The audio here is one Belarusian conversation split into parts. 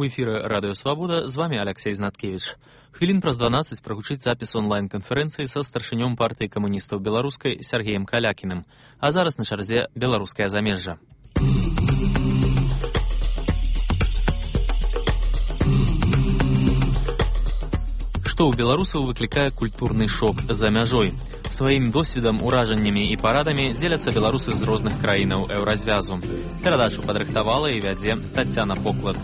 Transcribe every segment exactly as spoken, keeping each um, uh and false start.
У эфіры Радыё Свабода, з вамі Аляксей Знаткевіч. Хвілін праз дванаццаць прагучыць запіс онлайн-канферэнцыі са старшынём партыі камуністаў беларускай Сергеем Калякіным. А зараз на чарзе беларускае замежжа. Што ў беларусаў выклікае культурны шок за мяжой? Сваім досведам, уражаннямі і парадамі дзеляцца беларусы з розных краінаў еўразвязу. Перадачу падрыхтавала і вядзе Таццяна Поклад.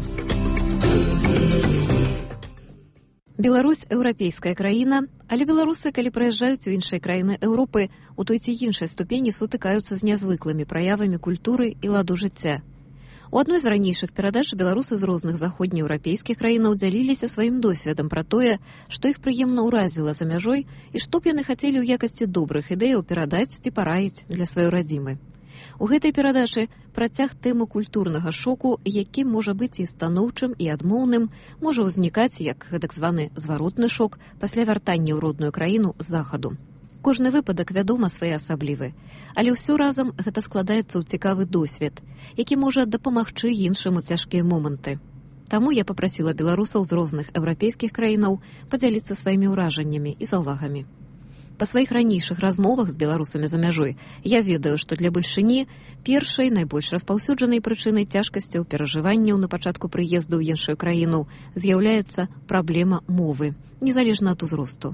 Беларусь – еўрапейская краіна, але беларусы, калі прыязджаюць у іншыя краіны Еўропы, у той ці іншай ступені сутыкаюцца з нязвыклымі праявамі культуры і ладу жыцця. У адной з ранейшых перадач беларусы з розных заходнееўрапейскіх краінаў дзяліліся сваім досведам пра тое, што іх прыемна ўразіла за мяжой і што б яны хацелі ў якасці добрых ідэяў перадаць ці параіць для сваёй радзімы. У гэтай перадачы працяг тэмы культурнага шоку, які можа быць і станоўчым, і адмоўным, можа ўзнікаць як гэтак званы зваротны шок пасля вяртання ў родную краіну з захаду. Кожны выпадак, вядома, своеасаблівы, але ўсё разам гэта складаецца ў цікавы досвед, які можа дапамагчы іншым у цяжкія моманты. Таму я папрасіла беларусаў з розных еўрапейскіх краінаў падзяліцца сваімі ўражаннямі і заўвагамі. Па сваіх ранейшых размовах з беларусамі за мяжой я ведаю, што для бальшыні першай, найбольш распаўсюджанай прычынай цяжкасцяў перажыванняў на пачатку прыезду ў іншую краіну з'яўляецца праблема мовы, незалежна ад узросту.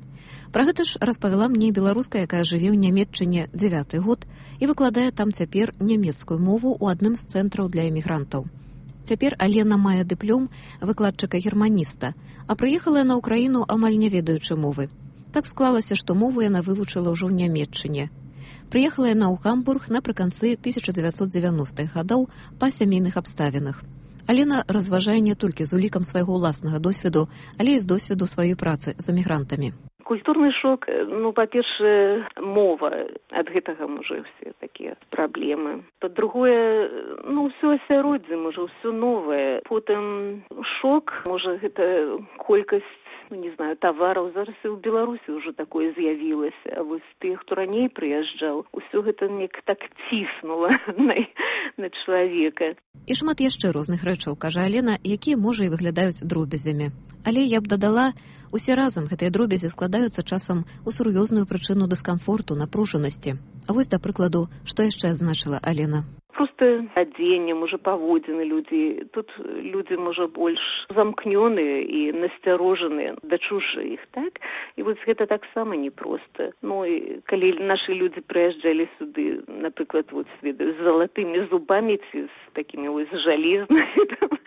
Пра гэта ж распавяла мне беларуска, якая жыве ў Нямецчыне дзявяты год і выкладае там цяпер нямецкую мову ў адным з цэнтраў для эмігрантаў. Цяпер Алена мае дыплом выкладчыка-германіста, а прыехала яна ў краіну амаль не ведаючы мовы. Так склалася, што мову яна вывучыла ўжо ў Нямецчыне. Прыехала яна ў Гамбург напрыканцы тысяча дзевяцьсот дзевяностых гадоў па сямейных абставінах. Алена разважае не толькі з улікам свайго ўласнага досведу, але і з досведу сваёй працы з эмігрантамі. Культурны шок, ну, па-першае, мова, ад гэтага, можа, ўсе такія праблемы. Па-другое, ну, ўсё асяроддзе, можа, ўсё новае. Потым шок, можа, гэта колькасць, ну, не знаю, тавараў. Зараз і ў Беларусі ўжо такое з'явілася. А вось тых, хто раней прыязджаў, усё гэта неяк так ціснула на, на чалавека. І шмат яшчэ розных рэчаў, кажа Алена, якія, можа, і выглядаюць дробязямі. Але я б дадала, усе разам гэтыя дробязі складаюцца часам у сур'ёзную прычыну дыскамфорту, напружанасці. А вось, да прыкладу, што яшчэ адзначыла Алена? Просто адзенне, можа, паводзіны людзі. Тут людзі, можа, больш замкнёныя і насцярожаныя да чужых, так? І вось гэта таксама непроста. Ну, і калі нашы людзі прыязджалі сюды, напрыклад, вот, ведаю, з залатымі зубамі ці з такімі вось жалезнымі,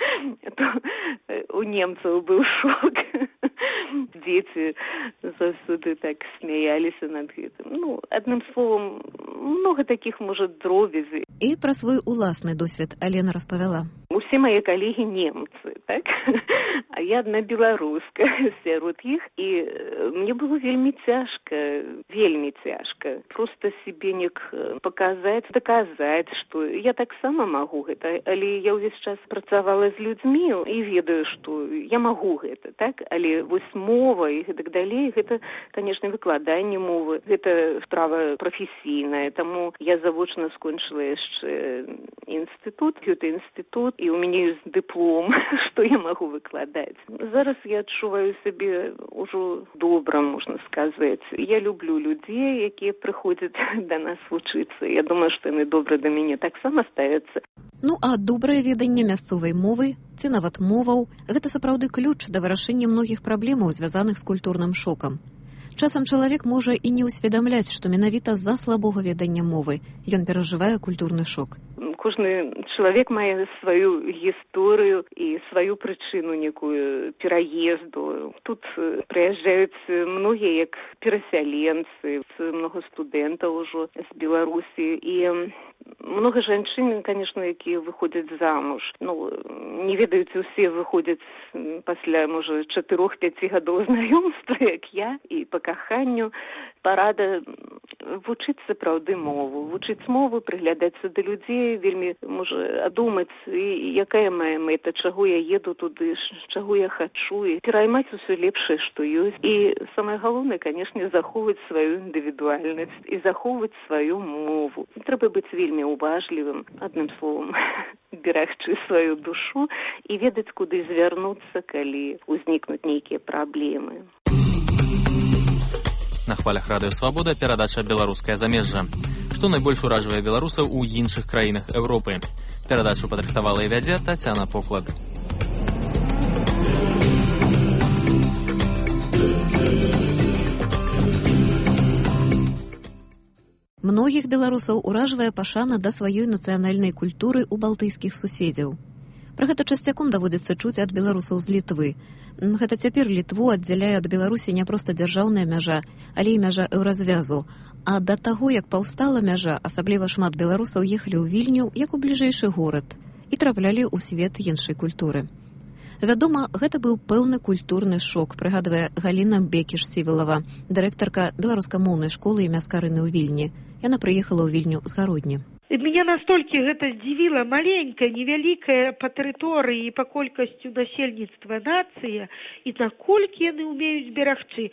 то у немцаў быў шок. Дзеці заўсёды так смяяліся над гэтым. Ну, адным словам, многа такіх, можа, дробязей. І пра свой уласны досвед Алена распавяла. Усе мае калегі немцы, так? А я адна беларуска сярод іх, і мне было вельмі цяжка, вельмі цяжка. Проста сябе неяк паказаць, даказаць, што я таксама магу гэта, але я ўвесь час працавала з людзьмі і ведаю, што я магу гэта, так? Але вось мова і гэтак далей, гэта, канешне, выкладанне мовы, гэта справа прафесійная, таму я завочна скончыла яшчэ інстытут, гэты інстытут, і у мяне ёсць дыплом, што я магу выкладаць. Зараз я адчуваю сябе ўжо добра, можна сказаць. Я люблю людзей, якія прыходзяць да нас вучыцца. Я думаю, што яны добра да мяне таксама ставяцца. Ну, а добрае веданне мясцовай мовы, ці нават моваў, гэта сапраўды ключ да вырашэння многіх праблемаў, звязаных з культурным шокам. Часам чалавек можа і не ўсведамляць, што менавіта з-за слабога ведання мовы ён перажывае культурны шок. Кожны чалавек мае сваю гісторыю і сваю прычыну некую пераезду. Тут прыязджаюць многія як перасяленцы, многа студэнтаў ужо з Беларусі і многа жанчын, канешне, якія выходзяць замуж. Ну, не ведаюць, усе выходзяць пасля, можа, чатырох-пяці гадоў знаёмства, як я, і па каханню парада вучыць сапраўды мову, вучыць мову, прыглядацца да людзей, вельмі можа думаць, якая мая мэта, чаго я еду туды, чаго я хачу, і пераймаць усё лепшае, што ёсць. І самае галоўнае, канешне, захоўваць сваю індывідуальнасць і захоўваць сваю мову. Трэба быць вельмі уважлівым, адным словам, берагчы сваю душу і ведаць, куды звярнуцца, калі ўзнікнуць нейкія праблемы. На хвалях радыё Свабода перадача «Беларускае замежжа». Што найбольш уражвае беларусаў у іншых краінах Еўропы? Перадачу падрыхтавала і вядзе Тацяна Поклад. Многіх беларусаў уражвае пашана да сваёй нацыянальнай культуры ў балтыйскіх суседзяў. Пра гэта часцяком даводзіцца чуць ад беларусаў з Літвы. Гэта цяпер Літву аддзяляе ад Беларусі не проста дзяржаўная мяжа, але і мяжа еўразвязу. А да таго, як паўстала мяжа, асабліва шмат беларусаў ехалі ў Вільню, як у бліжэйшы горад, і траплялі ў свет іншай культуры. Вядома, гэта быў пэўны культурны шок, прыгадвае Галіна Бекіш-Сівілава, дырэктарка беларускамоўнай школы імя Скарыны ў Вільні. Яна прыехала ў Вільню з Гародні. Меня настолькі гэта здзівіла, маленькая, невялікая па тэрыторыі і па колькасцю насельніцтва нацыя, і наколькі яны ўмеюць берагчы.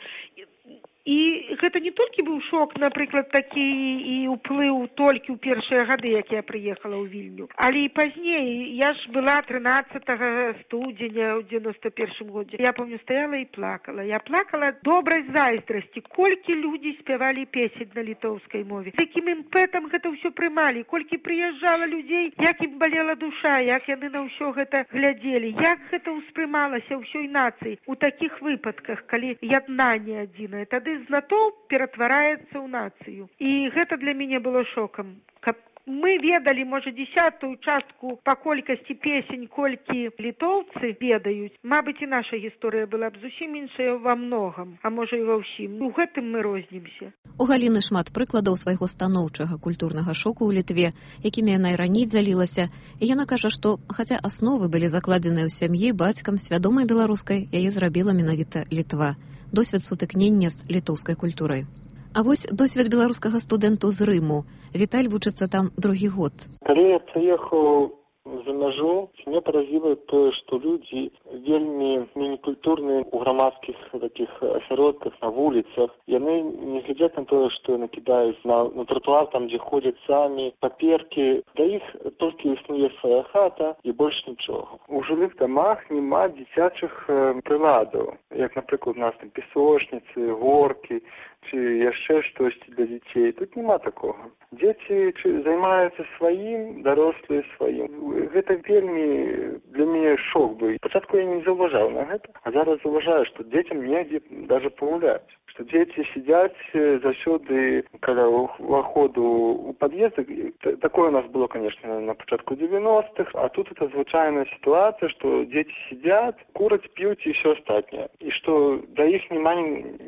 І гэта не толькі быў шок, напрыклад, такі і ўплыў толькі ў першыя гады, як я прыехала ў Вільню. Але і пазней, я ж была трынаццатага студзеня ў девяносто першым годзе. Я помню, стаяла і плакала. Я плакала добрай зайздрасці, колькі людзі спявалі песень на літоўскай мове. З якім імпэтам гэта ўсё прымалі, колькі прыязджала людзей, як ім балела душа, як яны на ўсё гэта глядзелі, як гэта ўспрымалася ўсёй нацыі. У такіх выпадках, калі яднанне адзінае, тады знатоўп ператвараецца ў нацыю. І гэта для мяне было шокам. Каб мы ведалі, можа, дзесятую частку па колькасці песень, колькі літоўцы ведаюць, мабыць, і наша гісторыя была б зусім іншая ва многам, а можа і ва ўсім. У гэтым мы рознімся. У Галіны шмат прыкладаў свайго станоўчага культурнага шоку ў Літве, якімі яна і раней дзялілася, і яна кажа, што, хаця асновы былі закладзеныя ў сям'і, бацькам свядомай беларускай, яе зрабіла менавіта Літва. Досвед сутыкнення з літоўскай культурай. А вось досвед беларускага студэнту з Рыму. Віталь вучыцца там другі год. Калі я прыехаў за мяжу, мяне паразіла тое, што людзі вельмі мінікультурныя ў грамадскіх такіх асяродках, на вуліцах. Яны не глядзяць на тое, што накідаюць на, на тротуар, там, дзе ходзяць самі, паперкі. Да іх толькі існуе свая хата і больш нічога. У жылых дамах няма дзіцячых э, прыладаў, як, напрыклад, у нас там песочніцы, горкі, ці яшчэ штосьці для дзяцей. Тут няма такога. Дзеці займаюцца сваім, дарослыя сваім. Гэта вельмі для мяне шок быў. Спачатку я не заўважаў на гэта, а зараз заўважаю, што дзецям негде даже пагуляць. Што дзеці сядзяць заўсёды каля ўваходу ў пад'езд. Такое у нас было, конечно, на пачатку девяностых, а тут это звычайная сітуацыя, што дзеці сядзяць, кураць, п'юць і ўсё астатняе. І што да іх няма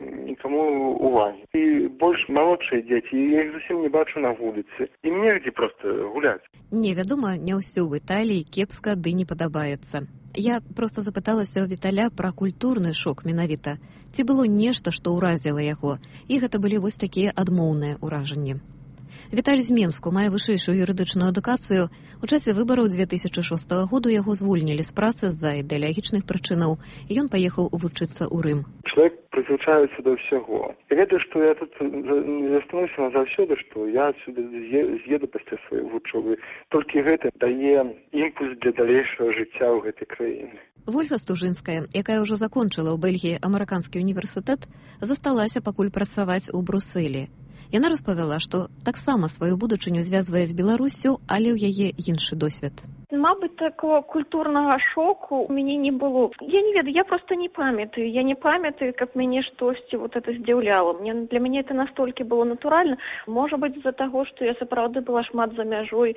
нікому увагі. І больш малодшыя дзеці, я іх зусім не бачу на вуліцы. Ім негде проста гуляць. Не, вядома, не ўсё в Італіі кепска ды не падабаецца. Я проста запыталася ў Віталя пра культурны шок менавіта. Ці было нешта, што ўразіла яго? І гэта былі вось такія адмоўныя ўражанні. Віталь з Менску мае вышэйшую юрыдычную адукацыю. У часе выбараў две тысячы шостага году яго звольнілі з працы з-за ідэалагічных прычынаў, і ён паехаў вучыцца ў Рым. Чалавек прызвычаецца да ўсяго. Я ведаю, што я тут не застануся назаўсёды, што я сюды з'еду пасля сваёй вучобы. Толькі гэта дае імпульс для далейшага жыцця ў гэтай краіне. Вольга Стужынская, якая ўжо закончыла ў Бельгіі амерыканскі універсітэт, засталася пакуль працаваць у Брусэлі. Яна распавяла, што таксама сваю будучыню звязвае з Беларуссю, але ў яе іншы досвед. Мабыць, такого культурнага шоку у мяне не было. Я не ведаю, я просто не памятаю. Я не памятаю, каб мяне штосьці вот это здзіўляла. Мне, для мяне это настолькі было натуральна. Можа быць, з-за таго, што я сапраўды была шмат за мяжой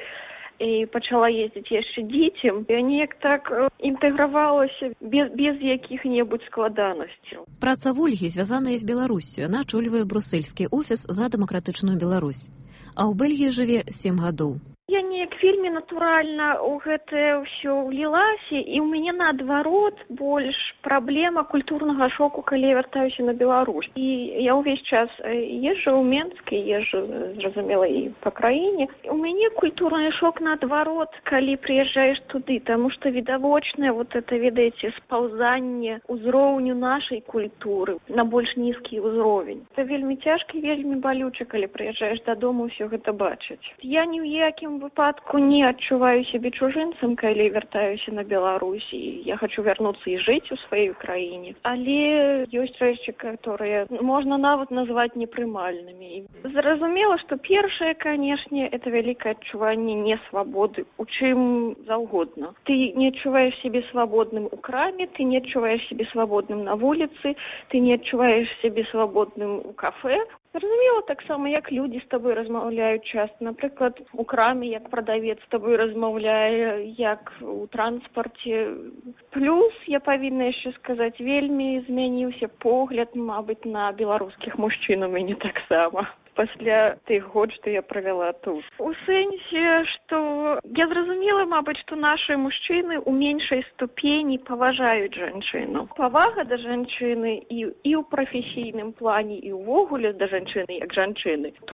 і пачала ездзіць яшчэ дзіцем. Я неяк так інтэгравалася без, без якіх-небудзь складанасцяў. Праца Вольгі звязаная з Беларуссю. Яна ачольвае брусельскі офіс за дэмакратычную Беларусь. А ў Бельгіі жыве сем гадоў. Я неяк вельмі вельмі натуральна ў гэтае ўсё ўлілася, і ў мяне наадварот больш праблема культурнага шоку, калі я вяртаюся на Беларусь. І я ўвесь час езджу ў Менск, і езджу, зразумела, і па краіне. У мяне культурны шок наадварот, калі прыязджаеш туды, таму што відавочнае вот это, ведаеце, спаўзанне ўзроўню нашай культуры на больш нізкі ўзровень. Это вельмі цяжка і вельмі балюча, калі прыязджаеш дадому ўсё гэта бачыць. Я ні ў якім выпадку не адчуваю сябе чужынцам, калі вяртаюся на Беларусь, і я хочу вярнуцца і жыць у сваёй краіне. Але ёсць рэчы, которые можна нават назваць непрымальнымі. Зразумела, што першае, канешне, это вялікае адчуванне несвабоды, у чым заўгодна. Ты не адчуваеш сябе свабодным у краме, ты не адчуваеш сябе свабодным на вуліцы, ты не адчуваеш сябе свабодным у кафе. Зразумела, таксама, як людзі з табой размаўляюць часта. Напрыклад, у краме, як прадавец з табой размаўляе, як у транспарце. Плюс, я павінна яшчэ сказаць, вельмі змяніўся погляд, мабыць, на беларускіх мужчын у мяне таксама. Пасля тых год, што я правяла тут. У сэнсе, што я зразумела, мабыць, што нашы мужчыны ў меншай ступені паважаюць жанчыну. Павага да жанчыны і, і ў прафесійным плане, і ўвогуле да жанчыны як жанчыны